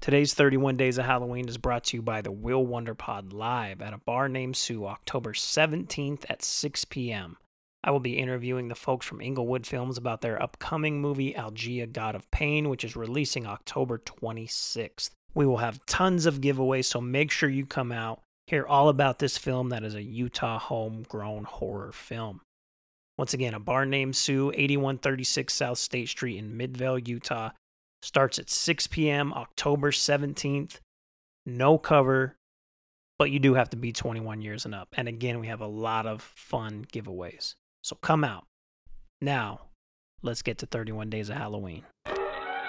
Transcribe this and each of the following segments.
Today's 31 Days of Halloween is brought to you by the Will Wonder Pod live at a bar named Sue, October 17th at 6 p.m. I will be interviewing the folks from Inglewood Films about their upcoming movie, Algia God of Pain, which is releasing October 26th. We will have tons of giveaways, so make sure you come out, hear all about this film that is a Utah homegrown horror film. Once again, a bar named Sue, 8136 South State Street in Midvale, Utah. Starts at 6 p.m. October 17th. No cover, but you do have to be 21 years and up. And again, we have a lot of fun giveaways. So come out. Now, let's get to 31 Days of Halloween. During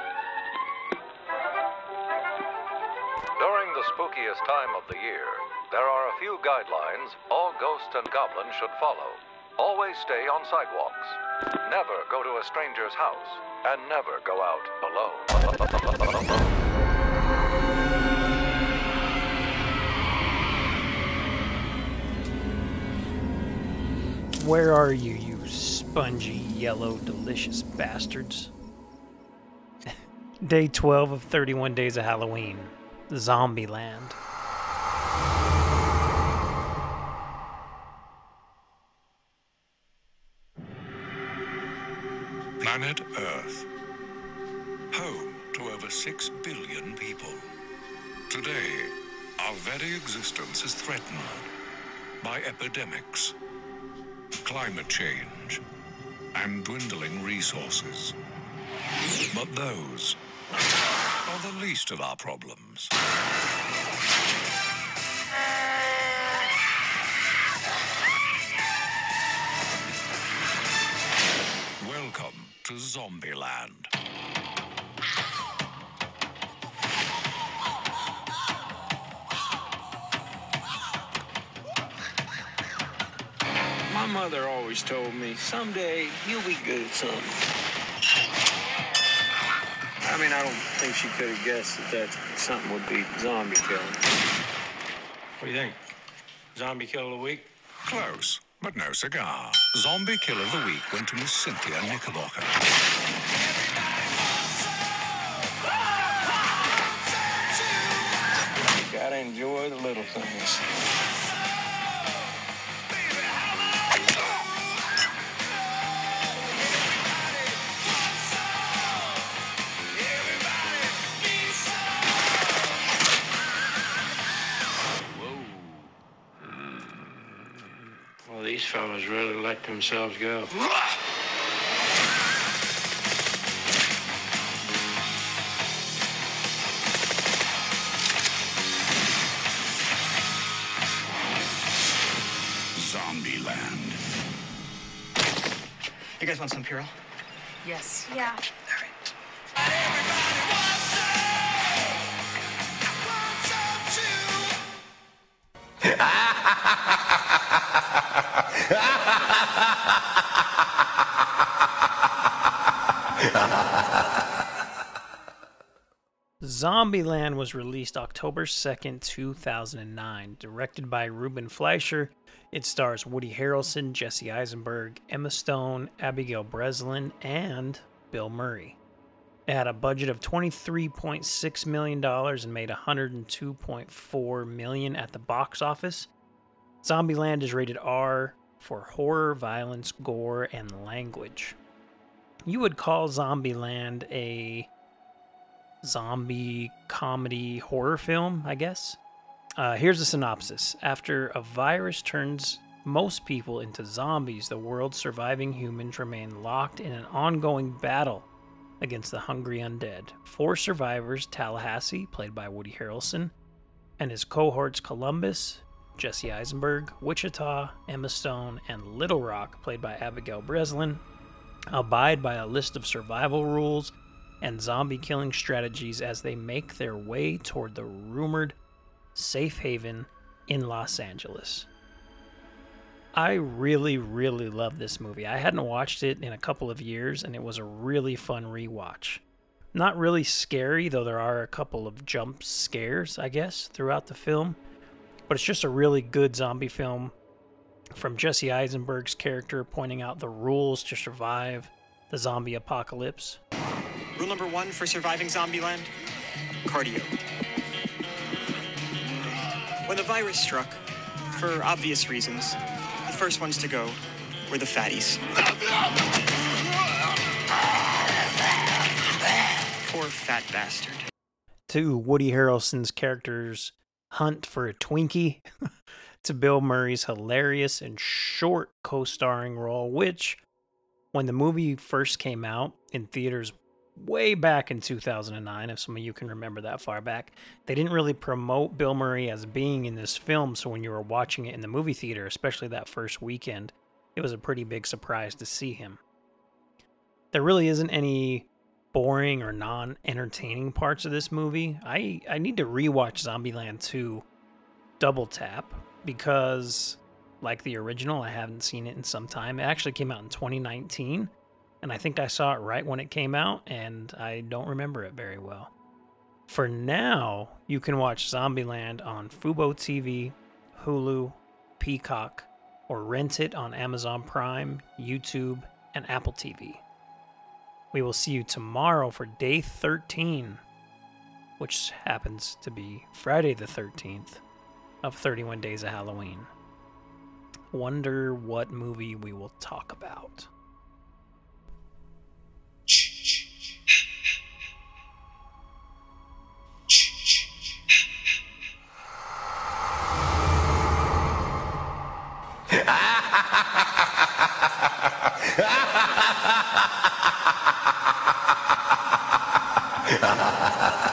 the spookiest time of the year, there are a few guidelines all ghosts and goblins should follow. Always stay on sidewalks. Never go to a stranger's house. And never go out alone. Where are you, you spongy, yellow, delicious bastards? Day 12 of 31 Days of Halloween, Zombieland. Planet Earth, home to over 6 billion people. Today, our very existence is threatened by epidemics, climate change, and dwindling resources. But those are the least of our problems. Welcome to Zombieland. My mother always told me, someday you'll be good at something. I mean, I don't think she could have guessed that something would be zombie killing. What do you think? Zombie kill of the week? Close, but no cigar. Zombie Kill of the Week went to Miss Cynthia Knickerbocker. Gotta enjoy the little things. Well, these fellas really let themselves go. Zombieland. You guys want some Purell? Yes. Yeah. Zombieland was released October 2nd, 2009. Directed by Ruben Fleischer, it stars Woody Harrelson, Jesse Eisenberg, Emma Stone, Abigail Breslin, and Bill Murray. It had a budget of $23.6 million and made $102.4 million at the box office. Zombieland is rated R for horror, violence, gore, and language. You would call Zombieland a zombie comedy horror film, I guess. Here's a synopsis. After a virus turns most people into zombies, the world's surviving humans remain locked in an ongoing battle against the hungry undead. 4 survivors, Tallahassee, played by Woody Harrelson, and his cohorts Columbus, Jesse Eisenberg, Wichita, Emma Stone, and Little Rock, played by Abigail Breslin, abide by a list of survival rules and zombie killing strategies as they make their way toward the rumored safe haven in Los Angeles. I really, really love this movie. I hadn't watched it in a couple of years, and it was a really fun rewatch. Not really scary, though there are a couple of jump scares, I guess, throughout the film. But it's just a really good zombie film, from Jesse Eisenberg's character pointing out the rules to survive the zombie apocalypse. Rule number 1 for surviving Zombieland: cardio. When the virus struck, for obvious reasons, the first ones to go were the fatties. Poor fat bastard. To Woody Harrelson's character's hunt for a Twinkie, to Bill Murray's hilarious and short co-starring role, which, when the movie first came out in theaters way back in 2009, if some of you can remember that far back, they didn't really promote Bill Murray as being in this film, so when you were watching it in the movie theater, especially that first weekend, it was a pretty big surprise to see him. There really isn't any boring or non-entertaining parts of this movie. I need to rewatch Zombieland 2 double tap because, like the original, I haven't seen it in some time. It actually came out in 2019, and I think I saw it right when it came out, and I don't remember it very well. For now, you can watch Zombieland on Fubo TV, Hulu, Peacock, or rent it on Amazon Prime, YouTube, and Apple TV. We will see you tomorrow for day 13, which happens to be Friday the 13th of 31 Days of Halloween. Wonder what movie we will talk about. Ha ha ha ha!